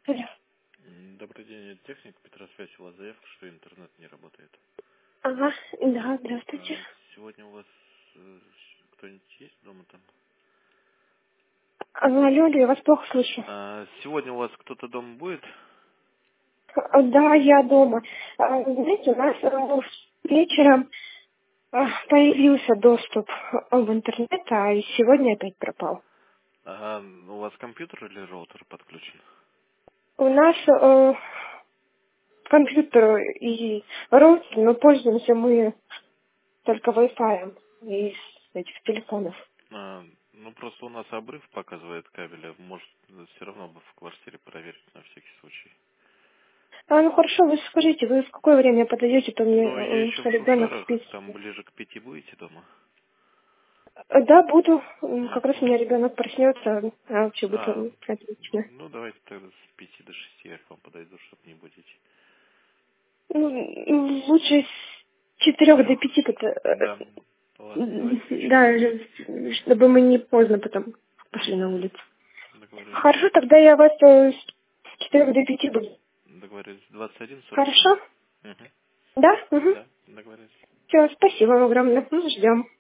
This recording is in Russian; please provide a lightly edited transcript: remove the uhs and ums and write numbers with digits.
Алло. Добрый день, это техник Петросвязь. У вас заявка, что интернет не работает. Ага, да, здравствуйте. Сегодня у вас кто-нибудь есть дома там? Алло, я вас плохо слышу. Сегодня у вас кто-то дома будет? Да, я дома. Знаете, у нас вечером появился доступ в интернет, а и сегодня опять пропал. У вас компьютер или роутер подключен? У нас компьютер и роутер, но пользуемся мы только Wi-Fi из этих телефонов. Просто у нас обрыв показывает кабеля. Может, все равно бы в квартире проверить на всякий случай. Ну хорошо, вы скажите, вы в какое время подаете, то мне Я еще в ребенок Шушерах, спит. там ближе к 5 будете дома? Да, буду. Как раз у Мгм. меня ребенок проснется, а вообще будет отлично. Давайте тогда с 5 до 6 я к вам подойду, чтобы не будете. Лучше с 4 до 5, Да. Ладно, давайте в 4. да, чтобы мы не поздно потом пошли на Угу. улицу. Договорились. Хорошо, тогда я вас с 4 до 5 буду. Договорились. 21:47. Хорошо? Угу. Да? Угу. Да, договорились. Все, спасибо вам огромное. Ждем.